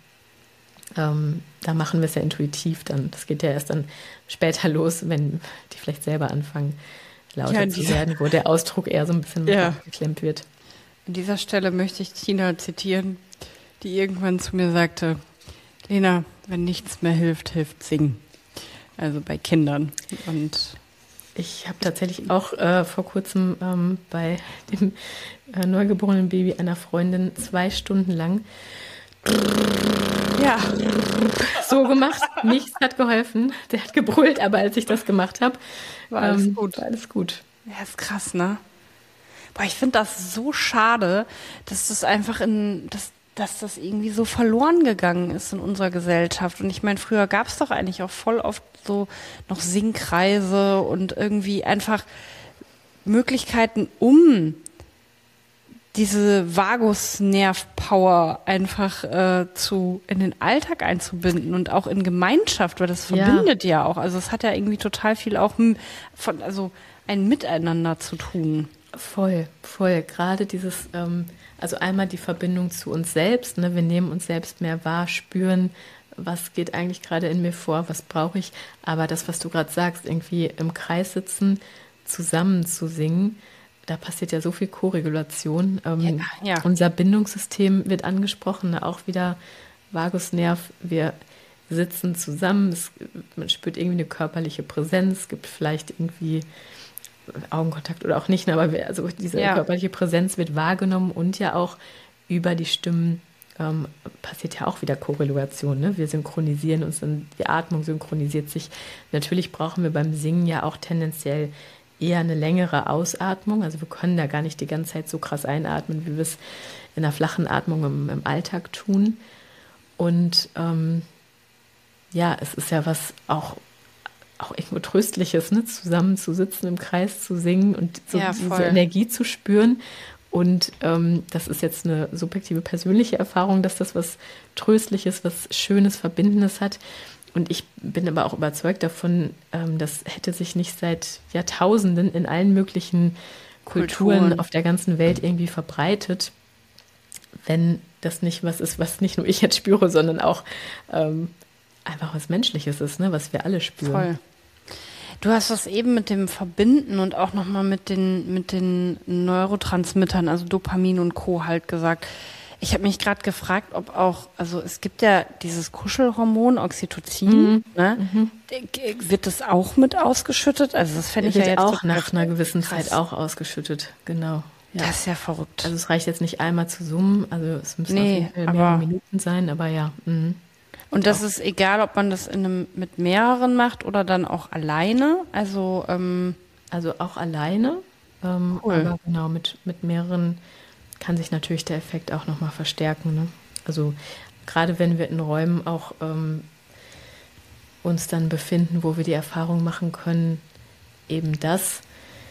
Ähm, da machen wir es ja intuitiv dann. Das geht ja erst dann später los, wenn die vielleicht selber anfangen, lauter Ja, zu diese- werden, wo der Ausdruck eher so ein bisschen Ja. geklemmt wird. An dieser Stelle möchte ich Tina zitieren, die irgendwann zu mir sagte, Lena, wenn nichts mehr hilft, hilft singen. Also bei Kindern. Und Ich habe tatsächlich auch äh, vor kurzem ähm, bei dem äh, neugeborenen Baby einer Freundin zwei Stunden lang ja, so gemacht. Nichts hat geholfen. Der hat gebrüllt, aber als ich das gemacht habe, war alles ähm, gut. war alles gut. Ja, ist krass, ne? Boah, ich finde das so schade, dass das einfach in, dass, dass das irgendwie so verloren gegangen ist in unserer Gesellschaft. Und ich meine, früher gab es doch eigentlich auch voll oft so noch Singkreise und irgendwie einfach Möglichkeiten, um diese Vagusnerv-Power einfach äh, zu in den Alltag einzubinden und auch in Gemeinschaft, weil das Ja. verbindet ja auch. Also es hat ja irgendwie total viel auch m- von, also ein Miteinander zu tun. Voll, voll. Gerade dieses, ähm, also einmal die Verbindung zu uns selbst, ne? Wir nehmen uns selbst mehr wahr, spüren, was geht eigentlich gerade in mir vor, was brauche ich. Aber das, was du gerade sagst, irgendwie im Kreis sitzen, zusammen zu singen, da passiert ja so viel Koregulation. Ähm, Ja, ja. Unser Bindungssystem wird angesprochen, ne? Auch wieder Vagusnerv. Wir sitzen zusammen, es, man spürt irgendwie eine körperliche Präsenz, es gibt vielleicht irgendwie Augenkontakt oder auch nicht, ne, aber wir, also diese Ja. körperliche Präsenz wird wahrgenommen und ja auch über die Stimmen ähm, passiert ja auch wieder Korrelation. Ne? Wir synchronisieren uns und die Atmung synchronisiert sich. Natürlich brauchen wir beim Singen ja auch tendenziell eher eine längere Ausatmung. Also wir können da gar nicht die ganze Zeit so krass einatmen, wie wir es in einer flachen Atmung im, im Alltag tun. Und ähm, ja, es ist ja was auch auch irgendwo Tröstliches, ne? Zusammen zu sitzen, im Kreis zu singen und so Ja, diese voll. Energie zu spüren. Und ähm, das ist jetzt eine subjektive persönliche Erfahrung, dass das was Tröstliches, was Schönes, Verbindendes hat. Und ich bin aber auch überzeugt davon, ähm, das hätte sich nicht seit Jahrtausenden in allen möglichen Kulturen, Kulturen. auf der ganzen Welt irgendwie verbreitet, wenn das nicht was ist, was nicht nur ich jetzt spüre, sondern auch ähm, einfach was Menschliches ist, ne, was wir alle spüren. Voll. Du hast das eben mit dem Verbinden und auch nochmal mit den, mit den Neurotransmittern, also Dopamin und Co. halt gesagt. Ich habe mich gerade gefragt, ob auch, also es gibt ja dieses Kuschelhormon Oxytocin, Mhm. ne? Mhm. Wird das auch mit ausgeschüttet? Also das fände ich ja Wird jetzt auch total nach einer gewissen krass. Zeit auch ausgeschüttet, genau. Ja. Das ist ja verrückt. Also es reicht jetzt nicht einmal zu summen, also es müssen auf Nee, jeden Fall aber- mehrere Minuten sein, aber ja. Mhm. Und das ist egal, ob man das in einem, mit mehreren macht oder dann auch alleine. Also ähm, Also auch alleine, ähm, Cool. aber genau, mit, mit mehreren kann sich natürlich der Effekt auch nochmal verstärken. Ne? Also gerade wenn wir in Räumen auch ähm, uns dann befinden, wo wir die Erfahrung machen können, eben dass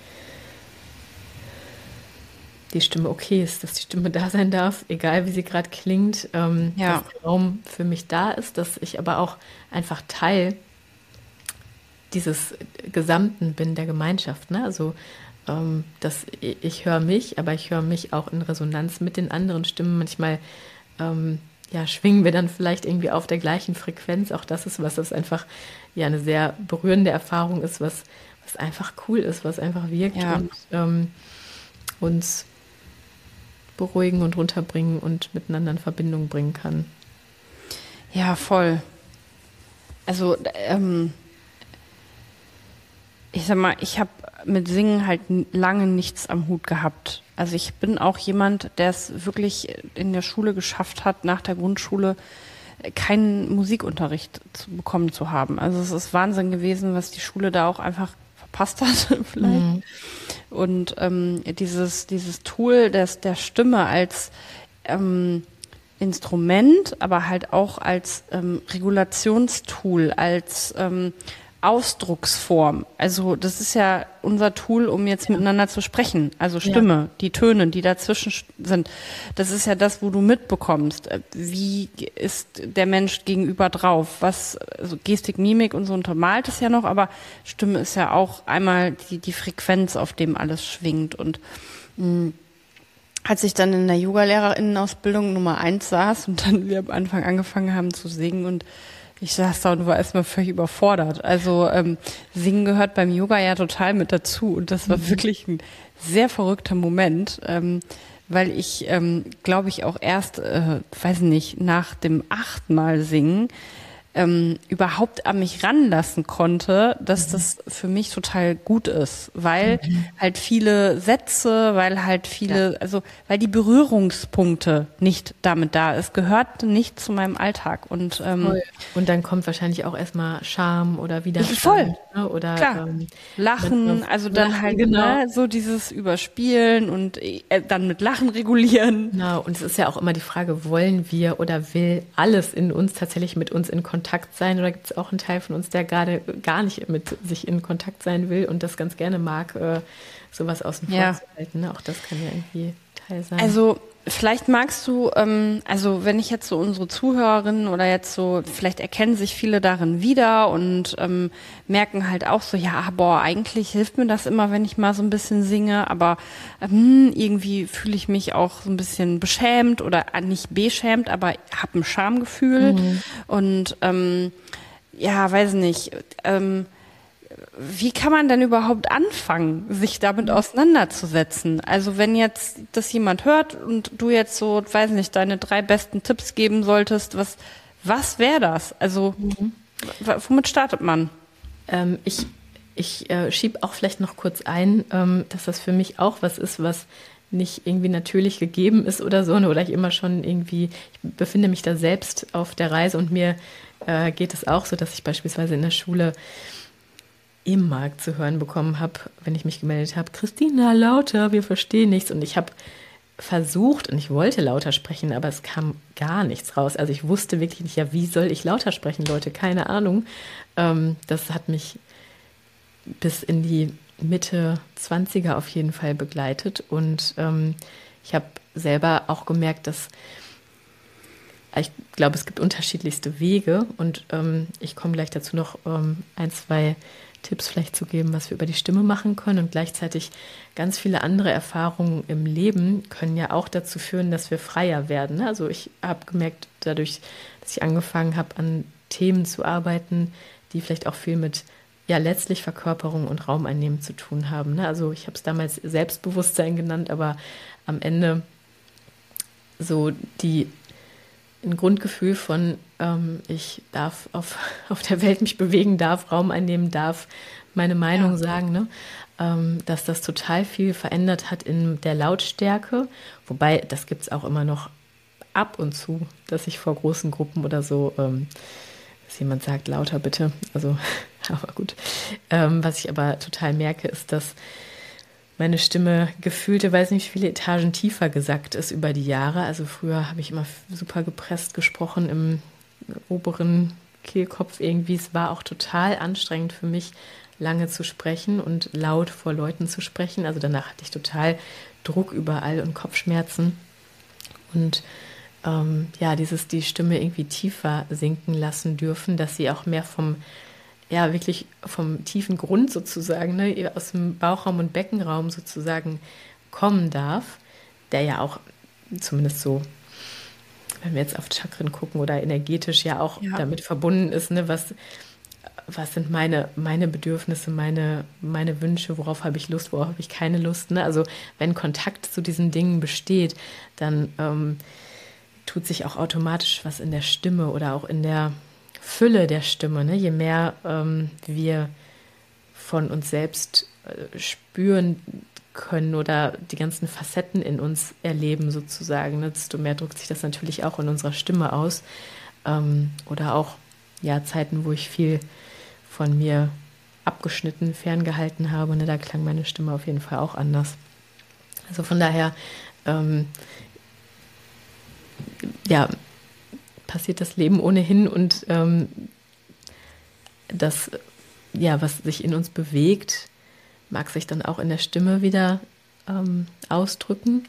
die Stimme okay ist, dass die Stimme da sein darf, egal wie sie gerade klingt, ähm, Ja. dass der Raum für mich da ist, dass ich aber auch einfach Teil dieses Gesamten bin, der Gemeinschaft. Ne? Also ähm, dass ich, ich höre mich, aber ich höre mich auch in Resonanz mit den anderen Stimmen. Manchmal ähm, ja, schwingen wir dann vielleicht irgendwie auf der gleichen Frequenz. Auch das ist was, das einfach ja eine sehr berührende Erfahrung ist, was, was einfach cool ist, was einfach wirkt Ja. und ähm, uns beruhigen und runterbringen und miteinander in Verbindung bringen kann. Ja, voll. Also, ähm, ich sag mal, ich habe mit Singen halt n- lange nichts am Hut gehabt. Also ich bin auch jemand, der es wirklich in der Schule geschafft hat, nach der Grundschule äh, keinen Musikunterricht zu bekommen zu haben. Also es ist Wahnsinn gewesen, was die Schule da auch einfach verpasst hat, vielleicht. Mhm. Und ähm, dieses, dieses Tool des, der Stimme als ähm, Instrument, aber halt auch als ähm, Regulationstool, als ähm, Ausdrucksform. Also das ist ja unser Tool, um jetzt miteinander zu sprechen. Also Stimme, die Töne, die dazwischen sch- sind. Das ist ja das, wo du mitbekommst. äh, Wie ist der Mensch gegenüber drauf? Was, also Gestik, Mimik und so untermalt es ja noch, aber Stimme ist ja auch einmal die, die Frequenz, auf dem alles schwingt. Und mh, als ich dann in der Yoga-Lehrerinnenausbildung Nummer eins saß und dann wir am Anfang angefangen haben zu singen und ich saß da und war erstmal völlig überfordert. Also ähm, Singen gehört beim Yoga ja total mit dazu und das war wirklich ein sehr verrückter Moment, ähm, weil ich, ähm, glaube ich, auch erst, äh, weiß nicht, nach dem achten Mal singen ähm, überhaupt an mich ranlassen konnte, dass das für mich total gut ist, weil halt viele Sätze, weil halt viele, also weil die Berührungspunkte nicht damit da ist, gehört nicht zu meinem Alltag und ähm, Voll. Und dann kommt wahrscheinlich auch erstmal Scham oder Widerstand. Voll. Ne? Oder Klar. ähm, Lachen, manchmal- also dann Lachen, halt genau. ne, so dieses Überspielen und äh, dann mit Lachen regulieren. Genau, und es ist ja auch immer die Frage, wollen wir oder will alles in uns tatsächlich mit uns in Kontakt sein oder gibt es auch einen Teil von uns, der gerade gar nicht mit sich in Kontakt sein will und das ganz gerne mag, äh, sowas außen vor Ja. zu halten. Ne? Auch das kann ja irgendwie Teil sein. Also vielleicht magst du, ähm, also wenn ich jetzt so unsere Zuhörerinnen oder jetzt so, vielleicht erkennen sich viele darin wieder und ähm, merken halt auch so, ja, boah, eigentlich hilft mir das immer, wenn ich mal so ein bisschen singe, aber ähm, irgendwie fühle ich mich auch so ein bisschen beschämt oder äh, nicht beschämt, aber habe ein Schamgefühl und ähm, ja, weiß nicht, ähm, wie kann man denn überhaupt anfangen, sich damit auseinanderzusetzen? Also wenn jetzt das jemand hört und du jetzt so, weiß nicht, deine drei besten Tipps geben solltest, was, was wäre das? Also w- womit startet man? Ähm, ich ich äh, schiebe auch vielleicht noch kurz ein, ähm, dass das für mich auch was ist, was nicht irgendwie natürlich gegeben ist oder so, ne, oder ich immer schon irgendwie, ich befinde mich da selbst auf der Reise und mir äh, geht es auch so, dass ich beispielsweise in der Schule immer zu hören bekommen habe, wenn ich mich gemeldet habe, Christina, lauter, wir verstehen nichts. Und ich habe versucht und ich wollte lauter sprechen, aber es kam gar nichts raus. Also ich wusste wirklich nicht, ja, wie soll ich lauter sprechen, Leute? Keine Ahnung. Ähm, das hat mich bis in die Mitte zwanziger auf jeden Fall begleitet. Und ähm, ich habe selber auch gemerkt, dass ich glaube, es gibt unterschiedlichste Wege. Und ähm, ich komme gleich dazu noch ähm, ein, zwei Tipps vielleicht zu geben, was wir über die Stimme machen können. Und gleichzeitig ganz viele andere Erfahrungen im Leben können ja auch dazu führen, dass wir freier werden. Also ich habe gemerkt, dadurch, dass ich angefangen habe, an Themen zu arbeiten, die vielleicht auch viel mit ja letztlich Verkörperung und Raumeinnehmen zu tun haben. Also ich habe es damals Selbstbewusstsein genannt, aber am Ende so die ein Grundgefühl von, ähm, ich darf auf, auf der Welt mich bewegen, darf Raum einnehmen, darf meine Meinung ja. sagen, ne? ähm, dass das total viel verändert hat in der Lautstärke. Wobei, das gibt es auch immer noch ab und zu, dass ich vor großen Gruppen oder so, ähm, dass jemand sagt, lauter bitte. Also, aber gut. Ähm, was ich aber total merke, ist, dass meine Stimme gefühlte, weiß nicht, wie viele Etagen tiefer gesackt ist über die Jahre. Also früher habe ich immer super gepresst gesprochen im oberen Kehlkopf irgendwie. Es war auch total anstrengend für mich, lange zu sprechen und laut vor Leuten zu sprechen. Also danach hatte ich total Druck überall und Kopfschmerzen. Und ähm, ja, dieses die Stimme irgendwie tiefer sinken lassen dürfen, dass sie auch mehr vom ja, wirklich vom tiefen Grund sozusagen, ne, aus dem Bauchraum und Beckenraum sozusagen kommen darf, der ja auch zumindest so, wenn wir jetzt auf Chakren gucken oder energetisch ja auch ja. damit verbunden ist, ne, was, was sind meine, meine Bedürfnisse, meine, meine Wünsche, worauf habe ich Lust, worauf habe ich keine Lust. Ne? Also wenn Kontakt zu diesen Dingen besteht, dann ähm, tut sich auch automatisch was in der Stimme oder auch in der Fülle der Stimme, ne? Je mehr ähm, wir von uns selbst äh, spüren können oder die ganzen Facetten in uns erleben sozusagen, ne? Desto mehr drückt sich das natürlich auch in unserer Stimme aus. Ähm, oder auch ja, Zeiten, wo ich viel von mir abgeschnitten, ferngehalten habe, ne? Da klang meine Stimme auf jeden Fall auch anders. Also von daher ähm, ja, passiert das Leben ohnehin und ähm, das, ja, was sich in uns bewegt, mag sich dann auch in der Stimme wieder ähm, ausdrücken.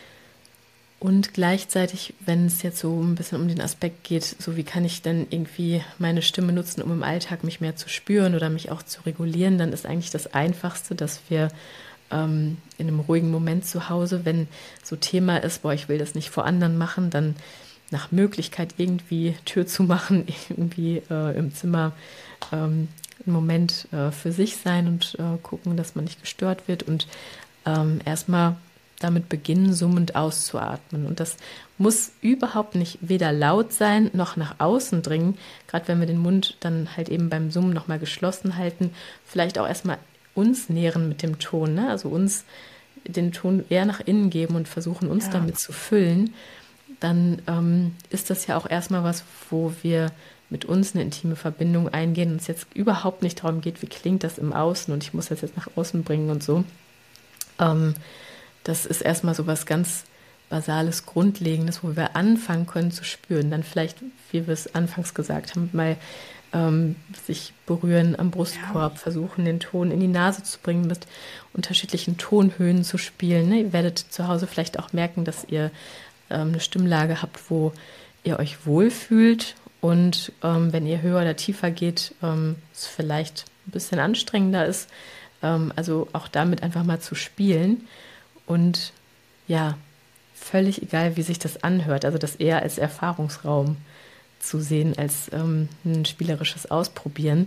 Und gleichzeitig, wenn es jetzt so ein bisschen um den Aspekt geht, so wie kann ich denn irgendwie meine Stimme nutzen, um im Alltag mich mehr zu spüren oder mich auch zu regulieren, dann ist eigentlich das Einfachste, dass wir ähm, in einem ruhigen Moment zu Hause, wenn so Thema ist, boah, ich will das nicht vor anderen machen, dann nach Möglichkeit irgendwie Tür zu machen, irgendwie äh, im Zimmer ähm, einen Moment äh, für sich sein und äh, gucken, dass man nicht gestört wird und ähm, erstmal damit beginnen, summend auszuatmen. Und das muss überhaupt nicht weder laut sein, noch nach außen dringen, gerade wenn wir den Mund dann halt eben beim Summen nochmal geschlossen halten, vielleicht auch erstmal uns nähren mit dem Ton, ne? Also uns den Ton eher nach innen geben und versuchen, uns ja. damit zu füllen. Dann ähm, ist das ja auch erstmal was, wo wir mit uns eine intime Verbindung eingehen und es jetzt überhaupt nicht darum geht, wie klingt das im Außen und ich muss das jetzt nach außen bringen und so. Ähm, das ist erstmal so was ganz Basales, Grundlegendes, wo wir anfangen können zu spüren. Dann vielleicht, wie wir es anfangs gesagt haben, mal ähm, sich berühren am Brustkorb, ja. versuchen, den Ton in die Nase zu bringen, mit unterschiedlichen Tonhöhen zu spielen. Ne? Ihr werdet zu Hause vielleicht auch merken, dass ihr eine Stimmlage habt, wo ihr euch wohlfühlt und ähm, wenn ihr höher oder tiefer geht, ähm, es vielleicht ein bisschen anstrengender ist. Ähm, also auch damit einfach mal zu spielen und ja, völlig egal, wie sich das anhört, also das eher als Erfahrungsraum zu sehen, als ähm, ein spielerisches Ausprobieren.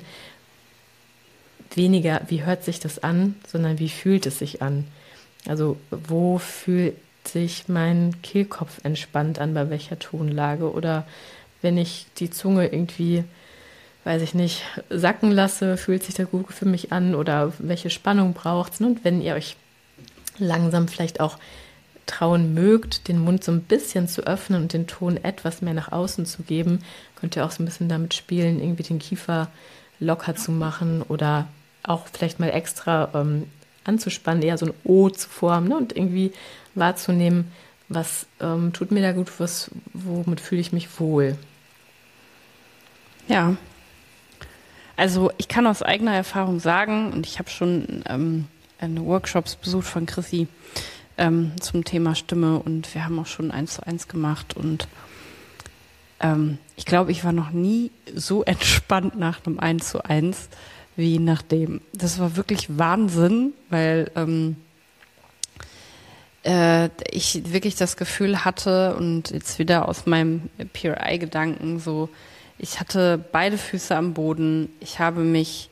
Weniger, wie hört sich das an, sondern wie fühlt es sich an? Also wo fühlt sich mein Kehlkopf entspannt an, bei welcher Tonlage oder wenn ich die Zunge irgendwie, weiß ich nicht, sacken lasse, fühlt sich das gut für mich an oder welche Spannung braucht es. Und wenn ihr euch langsam vielleicht auch trauen mögt, den Mund so ein bisschen zu öffnen und den Ton etwas mehr nach außen zu geben, könnt ihr auch so ein bisschen damit spielen, irgendwie den Kiefer locker zu machen oder auch vielleicht mal extra ähm, anzuspannen, eher so ein O zu formen, ne? Und irgendwie wahrzunehmen, was ähm, tut mir da gut, was, womit fühle ich mich wohl. Ja, also ich kann aus eigener Erfahrung sagen, und ich habe schon ähm, eine Workshops besucht von Chrissy ähm, zum Thema Stimme und wir haben auch schon eins zu eins gemacht und ähm, ich glaube, ich war noch nie so entspannt nach einem eins zu eins wie nach dem. Das war wirklich Wahnsinn, weil ähm, äh, ich wirklich das Gefühl hatte und jetzt wieder aus meinem P R I-Gedanken so, ich hatte beide Füße am Boden, ich habe mich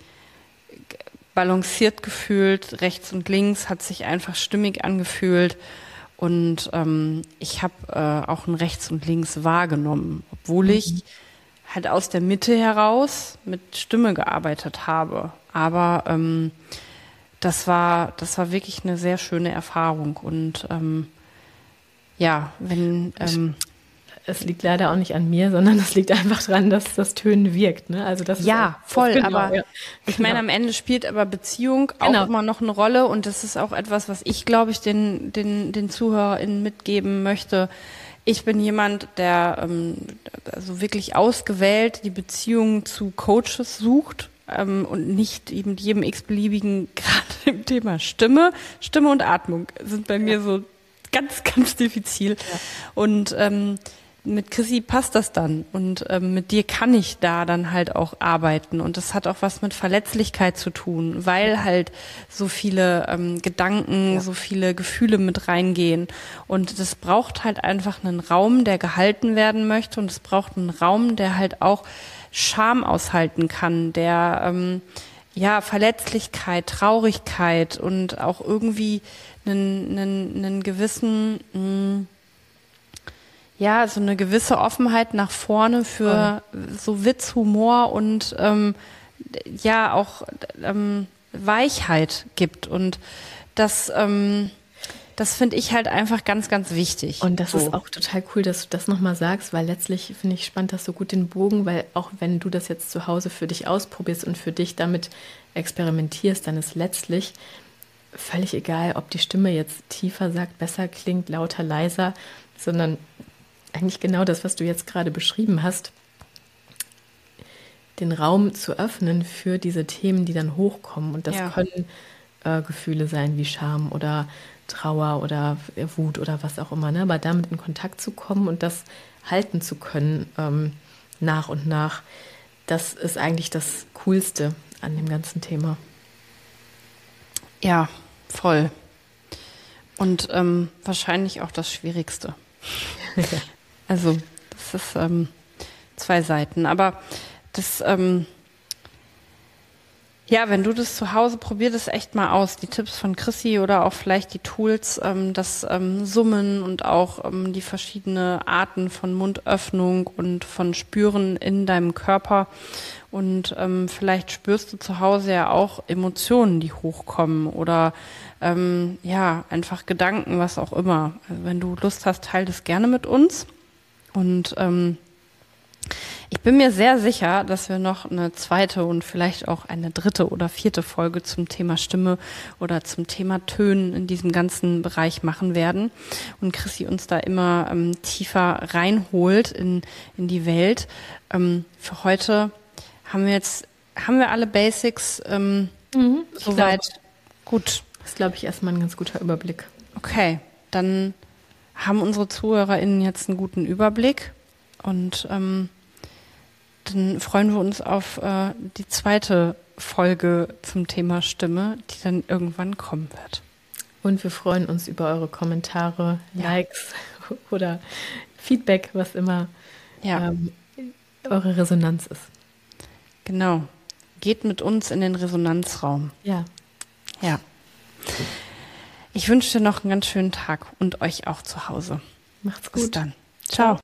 balanciert gefühlt, rechts und links, hat sich einfach stimmig angefühlt Und ähm, ich habe äh, auch ein Rechts und Links wahrgenommen, obwohl ich mhm. halt aus der Mitte heraus mit Stimme gearbeitet habe. Aber ähm, das war, das war wirklich eine sehr schöne Erfahrung. Und ähm, ja, wenn ähm, es liegt leider auch nicht an mir, sondern es liegt einfach daran, dass das Tönen wirkt. Ne? Also das ja, ist, voll. Genau, aber ja. ich meine, am Ende spielt aber Beziehung Genau. auch immer noch eine Rolle. Und das ist auch etwas, was ich, glaube ich, den, den, den ZuhörerInnen mitgeben möchte. Ich bin jemand, der ähm, also wirklich ausgewählt die Beziehung zu Coaches sucht. Ähm, und nicht eben jedem x-beliebigen, gerade im Thema Stimme. Stimme und Atmung sind bei ja. mir so ganz, ganz diffizil. Ja. Und ähm, mit Chrissy passt das dann. Und ähm, mit dir kann ich da dann halt auch arbeiten. Und das hat auch was mit Verletzlichkeit zu tun, weil ja. halt so viele ähm, Gedanken, ja. so viele Gefühle mit reingehen. Und das braucht halt einfach einen Raum, der gehalten werden möchte. Und es braucht einen Raum, der halt auch Scham aushalten kann, der ähm, ja Verletzlichkeit, Traurigkeit und auch irgendwie einen, einen, einen gewissen mh, ja so eine gewisse Offenheit nach vorne für oh. so Witz, Humor und ähm, ja auch ähm, Weichheit gibt. Und das ähm, Das finde ich halt einfach ganz, ganz wichtig. Und das so. ist auch total cool, dass du das nochmal sagst, weil letztlich finde ich spannend, dass du gut den Bogen, weil auch wenn du das jetzt zu Hause für dich ausprobierst und für dich damit experimentierst, dann ist letztlich völlig egal, ob die Stimme jetzt tiefer sagt, besser klingt, lauter, leiser, sondern eigentlich genau das, was du jetzt gerade beschrieben hast, den Raum zu öffnen für diese Themen, die dann hochkommen. Und das ja. können äh, Gefühle sein wie Scham oder Trauer oder Wut oder was auch immer, ne? Aber damit in Kontakt zu kommen und das halten zu können ähm, nach und nach, das ist eigentlich das Coolste an dem ganzen Thema. Ja, voll. Und ähm, wahrscheinlich auch das Schwierigste. Ja. Also das ist ähm, zwei Seiten, aber das ähm, ja, wenn du das zu Hause, probier das echt mal aus. Die Tipps von Chrissy oder auch vielleicht die Tools, ähm, das ähm, Summen und auch ähm, die verschiedenen Arten von Mundöffnung und von Spüren in deinem Körper. Und ähm, vielleicht spürst du zu Hause ja auch Emotionen, die hochkommen oder ähm, ja, einfach Gedanken, was auch immer. Also wenn du Lust hast, teile das gerne mit uns. Und ähm, ich bin mir sehr sicher, dass wir noch eine zweite und vielleicht auch eine dritte oder vierte Folge zum Thema Stimme oder zum Thema Tönen in diesem ganzen Bereich machen werden und Chrissy uns da immer ähm, tiefer reinholt in, in die Welt. Ähm, für heute haben wir jetzt, haben wir alle Basics ähm, mhm, soweit gut. Das ist, glaube ich, erstmal ein ganz guter Überblick. Okay, dann haben unsere ZuhörerInnen jetzt einen guten Überblick und ähm, dann freuen wir uns auf äh, die zweite Folge zum Thema Stimme, die dann irgendwann kommen wird. Und wir freuen uns über eure Kommentare, ja. Likes oder Feedback, was immer ja. ähm, eure Resonanz ist. Genau. Geht mit uns in den Resonanzraum. Ja. Ja. Ich wünsche dir noch einen ganz schönen Tag und euch auch zu Hause. Macht's gut. Bis dann. Ciao.